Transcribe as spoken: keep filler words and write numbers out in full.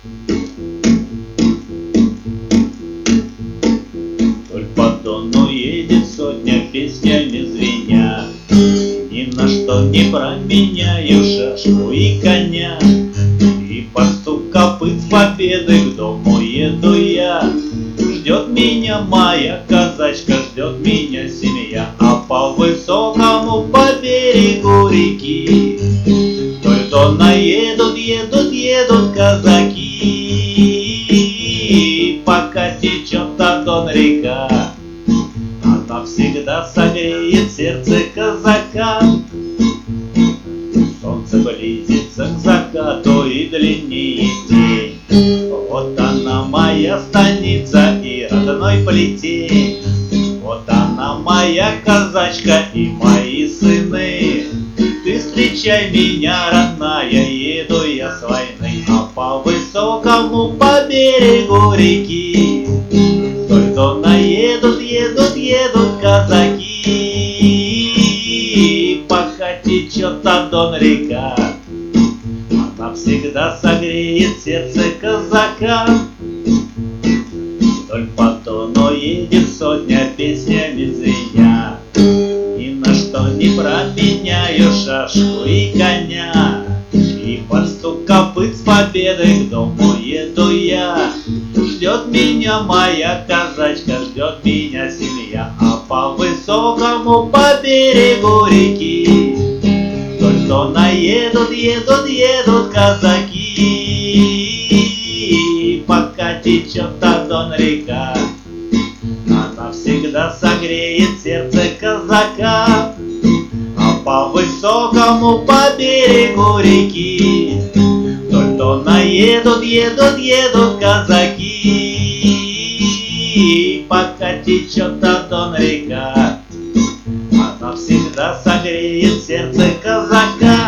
Вдоль по Дону едет сотня, песнями звеня, ни на что не променяю шашку и коня. И под стук копыт с победы к дому еду я. Ждет меня моя казачка, ждет меня семья, а по высокому по берегу реки вдоль Дона едут, едут, едут казаки. Пока течет та Дон река, она всегда согреет сердце казака. Солнце близится к закату и длиннее день. Вот она моя станица и родной плетень. Вот она моя казачка и мои сыны. Ты встречай меня, родная, еду я с войны. А по высокому по берегу реки вдоль Дона едут, едут, едут казаки. Пока течет та Дон река, она всегда согреет сердце казака. Вдоль по Дону едет сотня, песнями звеня, ни на что не променяю шашку и коня. И под стук копыт с победой к дому еду я. Ждет меня моя казачка, ждет меня семья, а по высокому по берегу реки вдоль Дона едут, едут, едут казаки. Пока течет та Дон река, она всегда согреет сердце казака. А по высокому по берегу реки вдоль Дона едут, едут, едут казаки. Пока течет та Дон река, она всегда согреет сердце казака.